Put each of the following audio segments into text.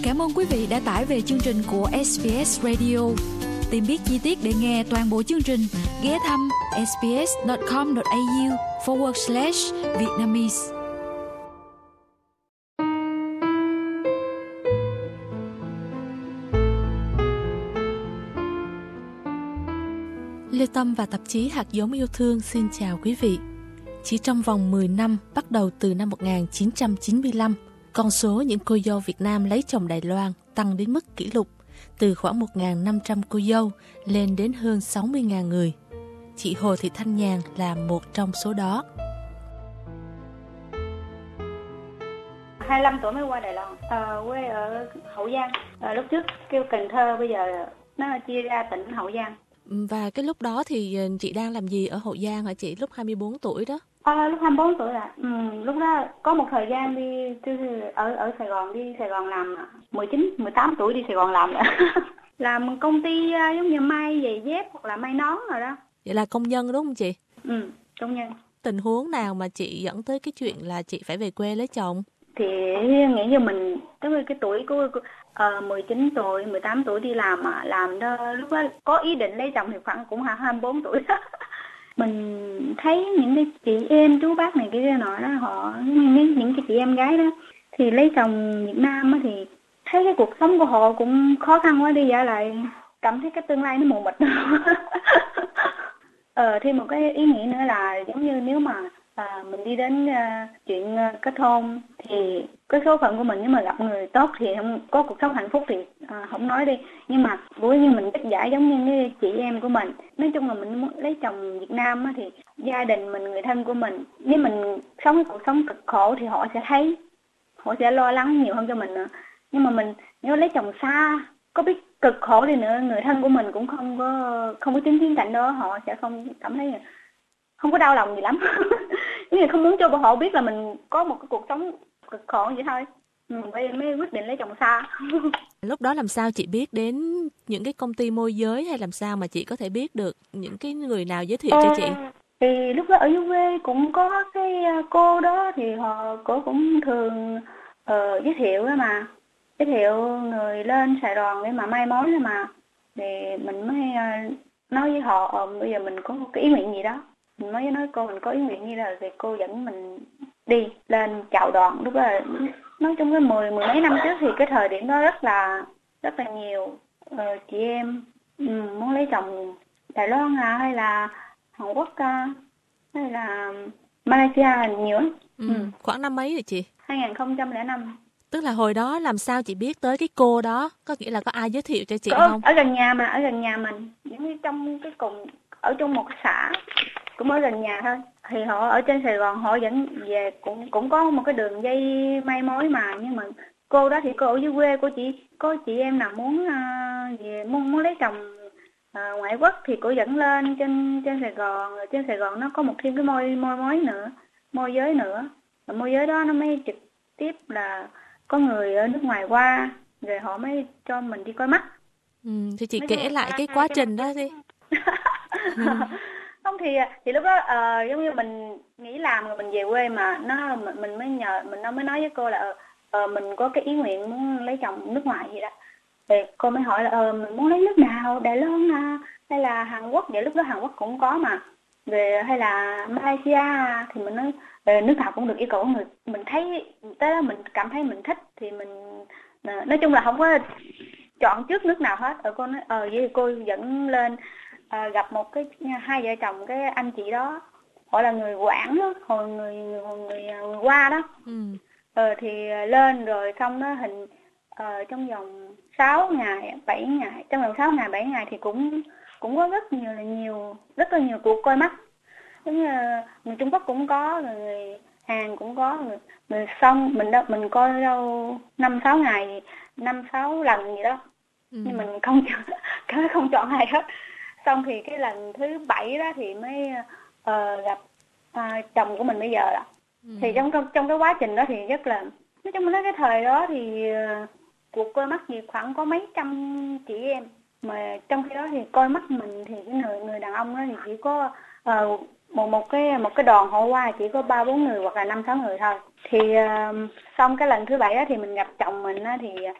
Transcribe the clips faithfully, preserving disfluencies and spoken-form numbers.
Cảm ơn quý vị đã tải về chương trình của ét bê ét Radio. Tìm biết chi tiết để nghe toàn bộ chương trình, ghé thăm sbs.com.au forward slash Vietnamese. Lê Tâm và tạp chí Hạt giống yêu thương xin chào quý vị. Chỉ trong vòng mười năm, bắt đầu từ năm một nghìn chín trăm chín mươi lăm, con số những cô dâu Việt Nam lấy chồng Đài Loan tăng đến mức kỷ lục, từ khoảng một nghìn năm trăm cô dâu lên đến hơn sáu mươi nghìn người. Chị Hồ Thị Thanh Nhàn là một trong số đó. hai mươi lăm tuổi mới qua Đài Loan, à, quê ở Hậu Giang. À, lúc trước kêu Cần Thơ, bây giờ nó chia ra tỉnh Hậu Giang. Và cái lúc đó thì chị đang làm gì ở Hậu Giang hả chị, lúc hai mươi bốn tuổi đó? À, lúc hai mươi bốn tuổi à. Ừ, lúc đó có một thời gian đi, đi ở ở Sài Gòn, đi Sài Gòn làm mười chín, mười tám tuổi đi Sài Gòn làm làm công ty giống như may giày dép hoặc là may nón rồi đó. Vậy là công nhân đúng không chị? Ừ, công nhân. Tình huống nào mà chị dẫn tới cái chuyện là chị phải về quê lấy chồng? Thì nghĩ như mình, tức là cái tuổi của uh, mười chín tuổi, mười tám tuổi đi làm mà làm đó, lúc đó có ý định lấy chồng thì khoảng cũng hai mươi bốn tuổi đó. Mình thấy những cái chị em chú bác này kia nọ đó, họ những, những cái chị em gái đó thì lấy chồng Việt Nam á, thì thấy cái cuộc sống của họ cũng khó khăn quá, đi giả lại cảm thấy cái tương lai nó mù mịt. ờ thêm một cái ý nghĩa nữa là giống như nếu mà à, mình đi đến uh, chuyện uh, kết hôn thì cái số phận của mình, nếu mà gặp người tốt thì không có cuộc sống hạnh phúc thì uh, không nói đi, nhưng mà với như mình trách giải giống như cái chị em của mình, nói chung là mình muốn lấy chồng Việt Nam á, thì gia đình mình, người thân của mình, nếu mình sống cái cuộc sống cực khổ thì họ sẽ thấy, họ sẽ lo lắng nhiều hơn cho mình nữa. Nhưng mà mình nếu lấy chồng xa, có biết cực khổ đi nữa, người thân của mình cũng không có không có chứng kiến cảnh đó, họ sẽ không cảm thấy không có đau lòng gì lắm. Nhưng không muốn cho họ biết là mình có một cái cuộc sống cực khổ vậy thôi. Mình mới, mới quyết định lấy chồng xa. Lúc đó làm sao chị biết đến những cái công ty môi giới, hay làm sao mà chị có thể biết được những cái người nào giới thiệu ờ, cho chị? Thì lúc đó ở dưới quê cũng có cái cô đó, thì họ cô cũng thường uh, giới thiệu đó mà. Giới thiệu người lên Sài Gòn để mà may mối đó mà. Thì mình mới uh, nói với họ uh, bây giờ mình có một cái ý nguyện gì đó. Mình mới nói cô mình có ý nguyện như là thì cô dẫn mình đi lên chào đoàn. Lúc đó là, nói chung cái mười mười mấy năm trước thì cái thời điểm đó rất là rất là nhiều uh, chị em um, muốn lấy chồng Đài Loan à, hay là Hàn Quốc à, hay là Malaysia nhiều lắm. Ừ. Ừ. Khoảng năm mấy rồi chị? hai nghìn không trăm lẻ năm. Tức là hồi đó làm sao chị biết tới cái cô đó? Có nghĩa là có ai giới thiệu cho chị có, không? Ở gần nhà mà, ở gần nhà mình, những trong cái cùng ở trong một xã cũng ở gần nhà thôi. Thì họ ở trên Sài Gòn họ dẫn về, cũng cũng có một cái đường dây may mối mà, nhưng mà cô đó thì cô ở dưới quê của chị, có chị em nào muốn uh, về muốn muốn lấy chồng uh, ngoại quốc thì cô dẫn lên trên trên Sài Gòn. Rồi trên Sài Gòn nó có một thêm cái môi môi mối nữa, môi giới nữa. Rồi môi giới đó nó mới trực tiếp là có người ở nước ngoài qua, rồi họ mới cho mình đi coi mắt. Ừ, thì chị kể lại cái quá trình đó đi. Không thì thì lúc đó uh, giống như mình nghỉ làm rồi mình về quê mà nó mình, mình mới nhờ mình nó mới nói với cô là uh, mình có cái ý nguyện muốn lấy chồng nước ngoài gì đó. Thì cô mới hỏi là uh, mình muốn lấy nước nào, Đài Loan à, hay là Hàn Quốc? Vậy lúc đó Hàn Quốc cũng có mà, về hay là Malaysia. Thì mình nói uh, nước nào cũng được, yêu cầu người mình thấy tới đó mình cảm thấy mình thích thì mình uh, nói chung là không có chọn trước nước nào hết. Rồi cô nói ờ uh, vậy thì cô dẫn lên À, gặp một cái hai vợ chồng cái anh chị đó, họ là người Quảng đó, hồi người người người, người qua đó. Ừ. Ờ, thì lên rồi xong đó hình uh, trong vòng sáu ngày bảy ngày, trong vòng sáu ngày bảy ngày thì cũng cũng có rất nhiều là nhiều rất là nhiều cuộc coi mắt. Giống như người Trung Quốc cũng có, người Hàn cũng có, người, người xong mình đó mình coi đâu năm sáu ngày, năm sáu lần gì đó. Ừ. Nhưng mình không chọn không chọn ai hết. Xong thì cái lần thứ bảy đó thì mới uh, gặp uh, chồng của mình bây giờ đó. Ừ. Thì trong trong cái quá trình đó thì rất là, nói chung là cái thời đó thì uh, cuộc coi mắt gì khoảng có mấy trăm chị em, mà trong khi đó thì coi mắt mình thì cái người người đàn ông đó thì chỉ có uh, một một cái một cái đoàn họ qua chỉ có ba bốn người hoặc là năm sáu người thôi. Thì uh, xong cái lần thứ bảy đó thì mình gặp chồng mình đó, thì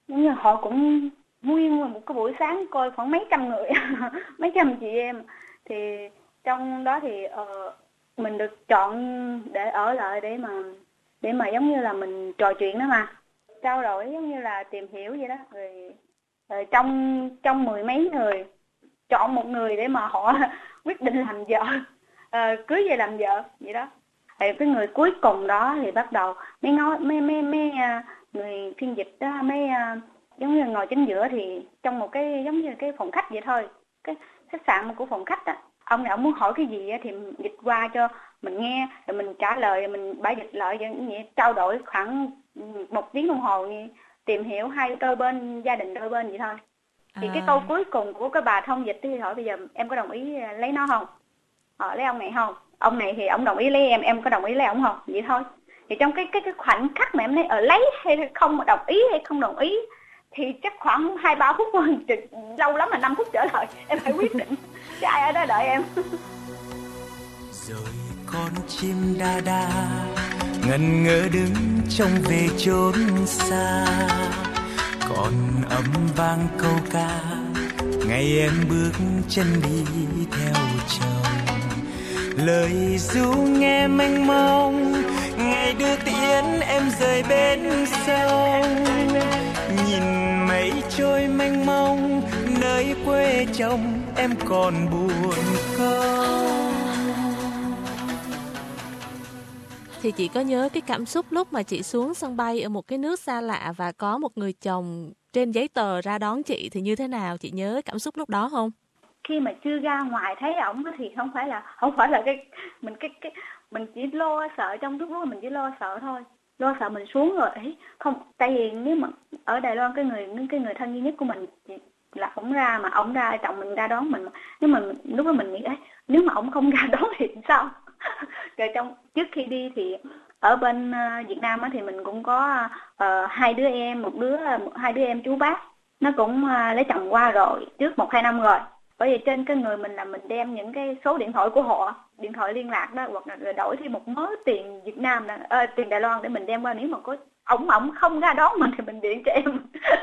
giống như họ cũng nguyên một cái buổi sáng coi khoảng mấy trăm người, mấy trăm chị em. Thì trong đó thì uh, mình được chọn để ở lại để mà để mà giống như là mình trò chuyện đó mà trao đổi, giống như là tìm hiểu vậy đó. Rồi, rồi trong trong mười mấy người chọn một người để mà họ quyết định làm vợ, uh, cưới về làm vợ vậy đó. Thì cái người cuối cùng đó thì bắt đầu mấy nói mấy mấy mấy uh, người phiên dịch đó, mấy uh, giống như ngồi chính giữa, thì trong một cái giống như cái phòng khách vậy thôi, cái khách sạn của phòng khách á. Ông này ông muốn hỏi cái gì á thì dịch qua cho mình nghe, rồi mình trả lời, rồi mình bả dịch lại vậy, trao đổi khoảng một tiếng đồng hồ, như tìm hiểu hai đôi bên, gia đình đôi bên vậy thôi. Thì à. Cái câu cuối cùng của cái bà thông dịch thì hỏi bây giờ em có đồng ý lấy nó không? Ờ, lấy ông này không? Ông này thì ông đồng ý lấy em, em có đồng ý lấy ông không? Vậy thôi. Thì trong cái cái cái khoảnh khắc mà em nói ở lấy hay không, đồng ý hay không đồng ý, thì chắc khoảng hai ba phút thôi, lâu lắm là năm phút trở lại em phải quyết định, chứ ai ở đó đợi em. Rồi con chim đa đa ngần ngỡ đứng trông về chốn xa, còn âm vang câu ca ngày em bước chân đi theo chồng. Lời ru nghe mênh mông, ngày đưa tiễn em rời bên sông. Nhìn mây trôi mênh mông, nơi quê chồng em còn buồn không? Thì chị có nhớ cái cảm xúc lúc mà chị xuống sân bay ở một cái nước xa lạ và có một người chồng trên giấy tờ ra đón chị thì như thế nào? Chị nhớ cảm xúc lúc đó không? Khi mà chưa ra ngoài thấy ổng thì không phải là không phải là cái mình cái cái mình chỉ lo sợ, trong lúc đó mình chỉ lo sợ thôi, lo sợ mình xuống rồi ấy không. Tại vì nếu mà ở Đài Loan cái người cái người thân duy nhất của mình là ổng ra, mà ổng ra chồng mình ra đón mình, nếu mà lúc đó mình nghĩ ấy, nếu mà ổng không ra đón thì sao? Rồi trong trước khi đi thì ở bên uh, Việt Nam á, thì mình cũng có uh, hai đứa em, một đứa hai đứa em chú bác, nó cũng uh, lấy chồng qua rồi trước một hai năm rồi. Bởi vì trên cái người mình là mình đem những cái số điện thoại của họ, điện thoại liên lạc đó, hoặc là đổi thêm một mớ tiền Việt Nam, là, à, tiền Đài Loan để mình đem qua. Nếu mà có ổng ổng không ra đón mình thì mình điện cho em.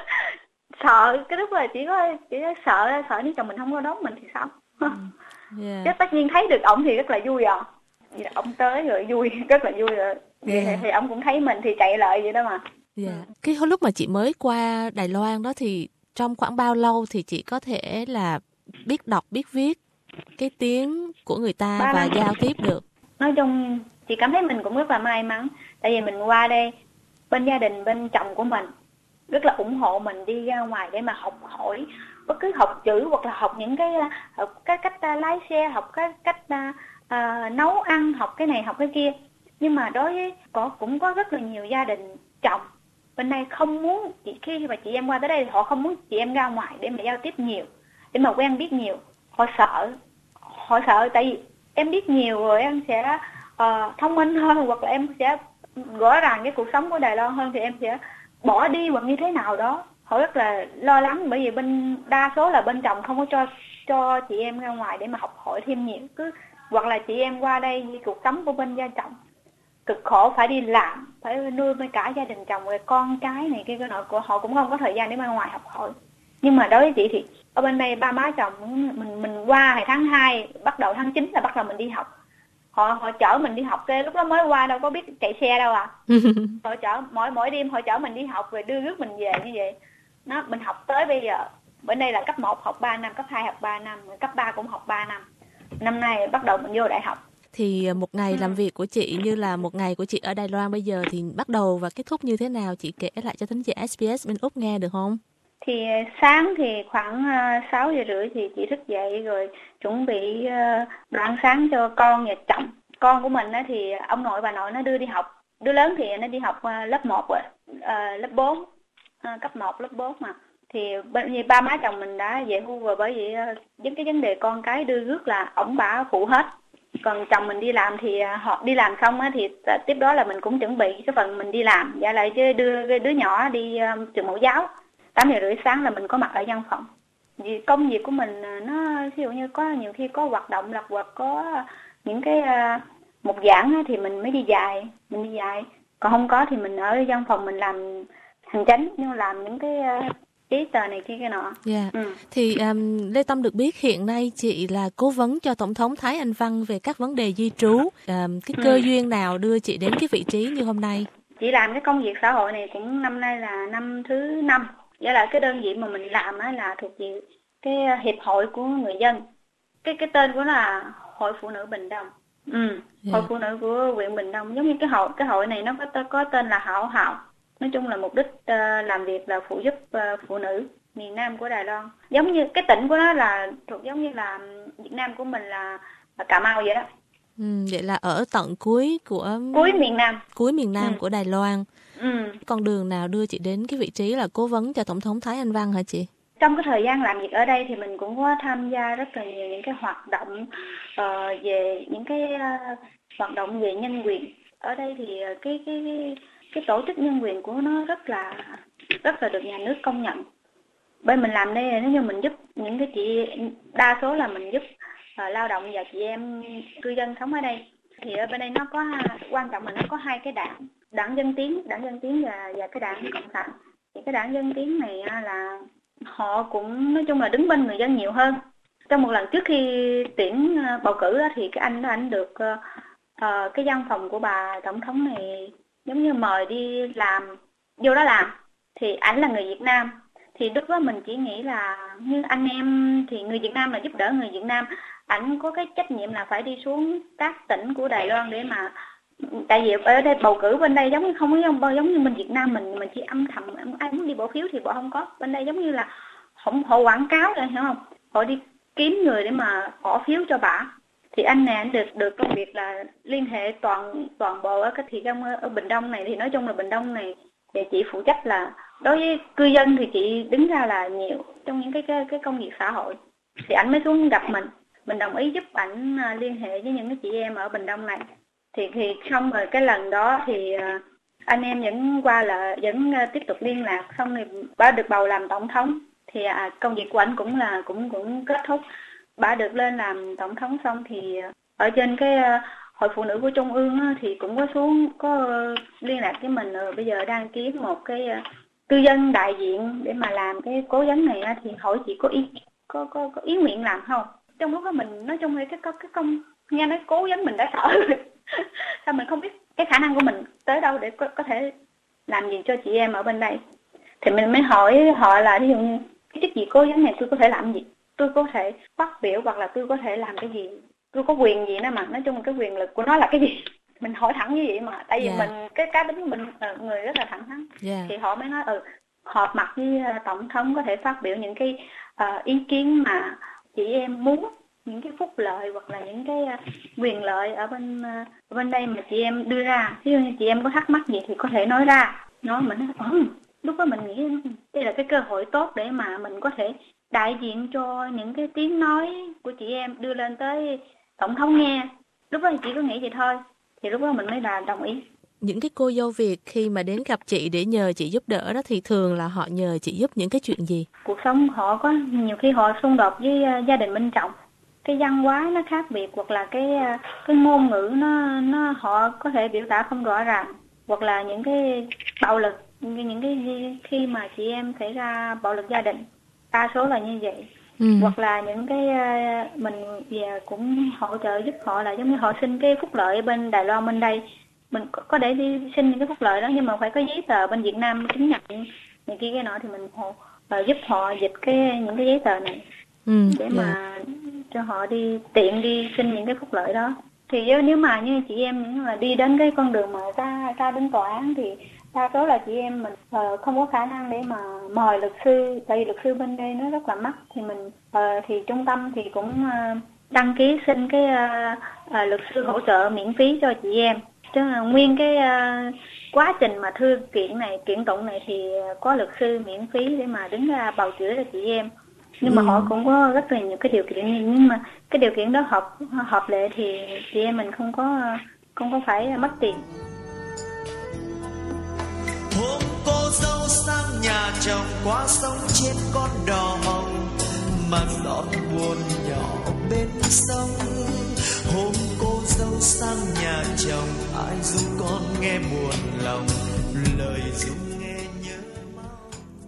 Sợ cái lúc là chỉ có chỉ có sợ sợ nếu chồng mình không có đón mình thì sao? Yeah. Chứ tất nhiên thấy được ổng thì rất là vui à. Vậy là ổng tới rồi vui, rất là vui rồi. Yeah. Thì, thì ổng cũng thấy mình thì chạy lại vậy đó mà. Yeah. Cái lúc mà chị mới qua Đài Loan đó thì trong khoảng bao lâu thì chị có thể là biết đọc, biết viết cái tiếng của người ta ba và năm. Giao tiếp được? Nói chung chị cảm thấy mình cũng rất là may mắn. Tại vì mình qua đây, bên gia đình, bên chồng của mình rất là ủng hộ mình đi ra ngoài để mà học hỏi, bất cứ học chữ hoặc là học những cái học cái cách uh, lái xe, học cái cách uh, uh, nấu ăn, học cái này học cái kia. Nhưng mà đối với có cũng có rất là nhiều gia đình chồng bên đây không muốn chị, khi mà chị em qua tới đây họ không muốn chị em ra ngoài để mà giao tiếp nhiều, để mà quen biết nhiều. Họ sợ, họ sợ tại vì em biết nhiều rồi em sẽ uh, thông minh hơn, hoặc là em sẽ rõ ràng cái cuộc sống của Đài Loan hơn thì em sẽ bỏ đi hoặc như thế nào đó. Họ rất là lo lắng, bởi vì bên đa số là bên chồng không có cho cho chị em ra ngoài để mà học hỏi thêm nhiều. Cứ hoặc là chị em qua đây như cuộc sống của bên gia chồng cực khổ, phải đi làm, phải nuôi với cả gia đình chồng rồi con cái này kia cái nọ của họ, cũng không có thời gian để ra ngoài học hỏi. Nhưng mà đối với chị thì ở bên đây ba má chồng mình mình qua ngày tháng hai, bắt đầu tháng chín là bắt đầu mình đi học. Họ họ chở mình đi học, cái lúc đó mới qua đâu có biết chạy xe đâu à. Họ chở mỗi mỗi đêm họ chở mình đi học rồi đưa rước mình về như vậy. Nó mình học tới bây giờ, bên đây là cấp một học ba năm, cấp hai học ba năm, cấp ba cũng học ba năm. Năm nay bắt đầu mình vô đại học. Thì một ngày ừ. làm việc của chị như là một ngày của chị ở Đài Loan bây giờ thì bắt đầu và kết thúc như thế nào? Chị kể lại cho thính giả ét bê ét bên Úc nghe được không? Thì sáng thì khoảng sáu giờ rưỡi thì chị thức dậy rồi chuẩn bị đồ ăn sáng cho con và chồng. Con của mình thì ông nội bà nội nó đưa đi học. Đứa lớn thì nó đi học lớp một rồi, à, lớp bốn, à, cấp một, lớp bốn mà. Thì bên như ba má chồng mình đã về hưu rồi, bởi vì với cái vấn đề con cái đưa rước là ổng bả phụ hết. Còn chồng mình đi làm thì họ đi làm xong á thì tiếp đó là mình cũng chuẩn bị cái phần mình đi làm, dạ lại chứ đưa đứa nhỏ đi um, trường mẫu giáo. Tám giờ rưỡi sáng là mình có mặt ở văn phòng. Vì công việc của mình nó ví dụ như có nhiều khi có hoạt động lặt vặt, có những cái uh, một giảng thì mình mới đi dài, mình đi dài. Còn không có thì mình ở văn phòng mình làm hành chính nhưng làm những cái uh, giấy tờ này kia cái nọ. Dạ. Yeah. Ừ. Thì um, Lê Tâm được biết hiện nay chị là cố vấn cho Tổng thống Thái Anh Văn về các vấn đề di trú. Um, cái cơ ừ. duyên nào đưa chị đến cái vị trí như hôm nay? Chị làm cái công việc xã hội này cũng năm nay là năm thứ năm. Với lại cái đơn vị mà mình làm á là thuộc về cái hiệp hội của người dân. Cái cái tên của nó là Hội Phụ Nữ Bình Đông. Ừ. Yeah. Hội Phụ Nữ của huyện Bình Đông. Giống như cái hội cái hội này nó có có tên là Hảo Hảo. Nói chung là mục đích uh, làm việc là phụ giúp uh, phụ nữ miền Nam của Đài Loan. Giống như cái tỉnh của nó là thuộc giống như là Việt Nam của mình là, là Cà Mau vậy đó. Ừ, vậy là ở tận cuối của cuối miền Nam, cuối miền Nam ừ. của Đài Loan. Ừ. Con đường nào đưa chị đến cái vị trí là cố vấn cho Tổng thống Thái Anh Văn hả chị? Trong cái thời gian làm việc ở đây thì mình cũng có tham gia rất là nhiều những cái hoạt động uh, về những cái uh, hoạt động về nhân quyền. Ở đây thì cái cái cái cái tổ chức nhân quyền của nó rất là rất là được nhà nước công nhận. Bên mình làm đây nếu như mình giúp những cái chị, đa số là mình giúp uh, lao động và chị em cư dân sống ở đây. Thì ở bên đây nó có, quan trọng là nó có hai cái đảng, đảng Dân Tiến, đảng Dân Tiến và và cái đảng Cộng sản. Thì cái đảng Dân Tiến này là họ cũng nói chung là đứng bên người dân nhiều hơn. Trong một lần trước khi tuyển uh, bầu cử đó, thì cái anh đó anh được uh, uh, cái văn phòng của bà tổng thống này giống như mời đi làm, vô đó làm. Thì ảnh là người Việt Nam. Thì lúc đó mình chỉ nghĩ là như anh em thì người Việt Nam là giúp đỡ người Việt Nam. Ảnh có cái trách nhiệm là phải đi xuống các tỉnh của Đài Loan để mà, tại vì ở đây bầu cử bên đây giống như không có giống như bên Việt Nam mình mình chỉ âm thầm, ai muốn đi bỏ phiếu thì bỏ, không có. Bên đây giống như là họ, họ quảng cáo rồi, hiểu không? Họ đi kiếm người để mà bỏ phiếu cho bả. Thì anh này anh được được công việc là liên hệ toàn toàn bộ ở cái thị trấn ở Bình Đông này. Thì nói chung là Bình Đông này thì chị phụ trách là đối với cư dân thì chị đứng ra là nhiều trong những cái cái, cái công việc xã hội. Thì anh mới xuống gặp mình, mình đồng ý giúp ảnh liên hệ với những cái chị em ở Bình Đông này. Thì thì xong rồi cái lần đó thì anh em vẫn qua là vẫn tiếp tục liên lạc, xong rồi bà được bầu làm tổng thống. Thì à, công việc của anh cũng là cũng cũng kết thúc. Bà được lên làm tổng thống xong thì ở trên cái uh, Hội Phụ Nữ của Trung ương á, thì cũng có xuống có uh, liên lạc với mình rồi. Bây giờ đang kiếm một cái uh, cư dân đại diện để mà làm cái cố vấn này á, thì hỏi chị có ý có có, có ý nguyện làm không? Trong lúc đó mình nói chung là cái cái, cái công nghe nói cố vấn mình đã sợ rồi. Sao mình không biết cái khả năng của mình tới đâu để có, có thể làm gì cho chị em ở bên đây. Thì mình mới hỏi họ là ví dụ như cái chức gì cố vấn này tôi có thể làm gì? Tôi có thể phát biểu hoặc là tôi có thể làm cái gì? Tôi có quyền gì nữa mà, nói chung là cái quyền lực của nó là cái gì? Mình hỏi thẳng như vậy mà, tại vì yeah. mình cái cá tính của mình người rất là thẳng thắn. Yeah. Thì họ mới nói ừ họp mặt với tổng thống có thể phát biểu những cái uh, ý kiến mà chị em muốn, những cái phúc lợi hoặc là những cái uh, quyền lợi ở bên uh, ở bên đây mà chị em đưa ra. Ví dụ như chị em có thắc mắc gì thì có thể nói ra. Nói mình nói ừ, lúc đó mình nghĩ đây là cái cơ hội tốt để mà mình có thể đại diện cho những cái tiếng nói của chị em đưa lên tới tổng thống nghe. Lúc đó thì chị có nghĩ vậy thôi. Thì lúc đó mình mới là đồng ý. Những cái cô dâu Việt khi mà đến gặp chị để nhờ chị giúp đỡ đó thì thường là họ nhờ chị giúp những cái chuyện gì? Cuộc sống họ có nhiều khi họ xung đột với gia đình bên chồng. Cái văn hóa nó khác biệt hoặc là cái cái ngôn ngữ nó nó họ có thể biểu đạt không rõ ràng, hoặc là những cái bạo lực, những cái khi mà chị em xảy ra bạo lực gia đình, đa số là như vậy. Ừ. Hoặc là những cái mình về cũng hỗ trợ giúp họ là giống như họ xin cái phúc lợi bên Đài Loan bên đây, mình có để đi xin những cái phúc lợi đó nhưng mà phải có giấy tờ bên Việt Nam chứng nhận này kia cái nọ thì mình hộ, giúp họ dịch cái những cái giấy tờ này ừ, để yeah. mà cho họ đi tiện đi xin những cái phúc lợi đó. Thì nếu mà như chị em những là đi đến cái con đường mà ra ra đến tòa án thì đa số là chị em mình uh, không có khả năng để mà mời luật sư, tại vì luật sư bên đây nó rất là mắc. Thì mình uh, thì trung tâm thì cũng uh, đăng ký xin cái uh, uh, luật sư hỗ trợ miễn phí cho chị em. Chứ uh, nguyên cái uh, quá trình mà thư kiện này, kiện tụng này thì có luật sư miễn phí để mà đứng ra bào chữa cho chị em. Nhưng mà ừ. họ cũng có rất là nhiều cái điều kiện, nhưng mà cái điều kiện đó hợp hợp lệ thì chị em mình không có không có phải mất tiền. Hôm cô dâu sang nhà chồng qua sông trên con đò hồng mà giọt buồn nhỏ bên sông. Hôm cô dâu sang nhà chồng ai ru con nghe buồn lòng, lời ru nghe nhớ.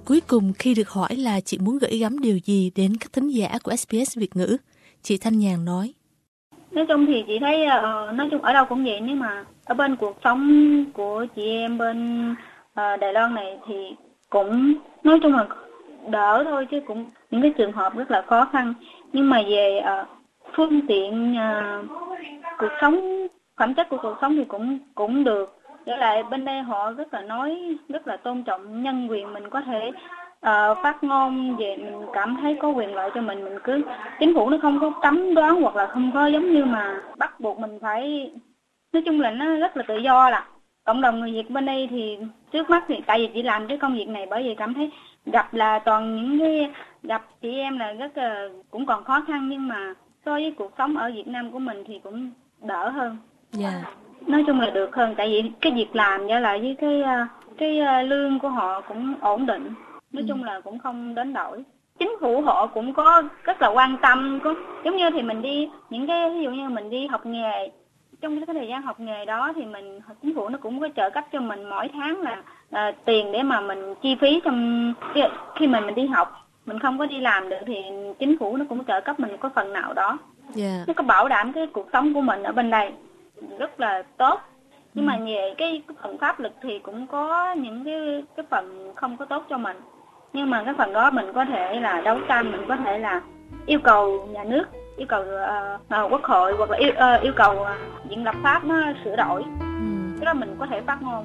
cuối cùng khi được hỏi là chị muốn gửi gắm điều gì đến các thính giả của ét bê ét Việt ngữ, chị Thanh Nhàn nói. Nói chung thì chị thấy uh, nói chung ở đâu cũng vậy, nếu mà ở bên cuộc sống của chị em bên uh, Đài Loan này thì cũng nói chung là đỡ thôi, chứ cũng những cái trường hợp rất là khó khăn. Nhưng mà về uh, phương tiện uh, cuộc sống, phẩm chất của cuộc sống thì cũng cũng được. Trở lại bên đây họ rất là nói rất là tôn trọng nhân quyền, mình có thể uh, phát ngôn về, mình cảm thấy có quyền lợi cho mình, mình cứ chính phủ nó không có cấm đoán hoặc là không có giống như mà bắt buộc mình phải, nói chung là nó rất là tự do. Là cộng đồng người Việt bên đây thì trước mắt thì tại vì chị làm cái công việc này, bởi vì cảm thấy gặp là toàn những cái gặp chị em là rất là cũng còn khó khăn, nhưng mà so với cuộc sống ở Việt Nam của mình thì cũng đỡ hơn. Dạ. Yeah. Nói chung là được hơn, tại vì cái việc làm với lại với cái cái lương của họ cũng ổn định. Nói ừ. chung là cũng không đến đổi. Chính phủ họ cũng có rất là quan tâm, có giống như thì mình đi những cái ví dụ như mình đi học nghề, trong cái thời gian học nghề đó thì mình chính phủ nó cũng có trợ cấp cho mình mỗi tháng là à, tiền để mà mình chi phí trong khi mình mình đi học, mình không có đi làm được thì chính phủ nó cũng trợ cấp mình có phần nào đó. Yeah. Nó có bảo đảm cái cuộc sống của mình ở bên đây rất là tốt. Nhưng ừ. mà về cái, cái phần pháp luật thì cũng có những cái cái phần không có tốt cho mình. Nhưng mà cái phần đó mình có thể là đấu tranh, mình có thể là yêu cầu nhà nước, yêu cầu uh, uh, quốc hội hoặc là yêu, uh, yêu cầu uh, viện lập pháp nó sửa đổi. Ừ. Cái đó mình có thể phát ngôn.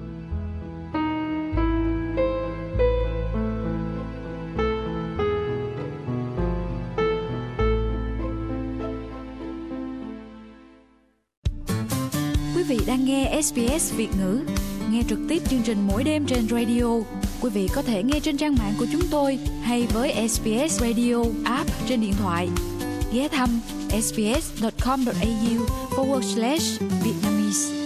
Quý vị đang nghe ét bê ét Việt ngữ, nghe trực tiếp chương trình mỗi đêm trên radio. Quý vị có thể nghe trên trang mạng của chúng tôi hay với ét bê ét Radio app trên điện thoại. Ghé thăm sbs.com.au forward slash Vietnamese.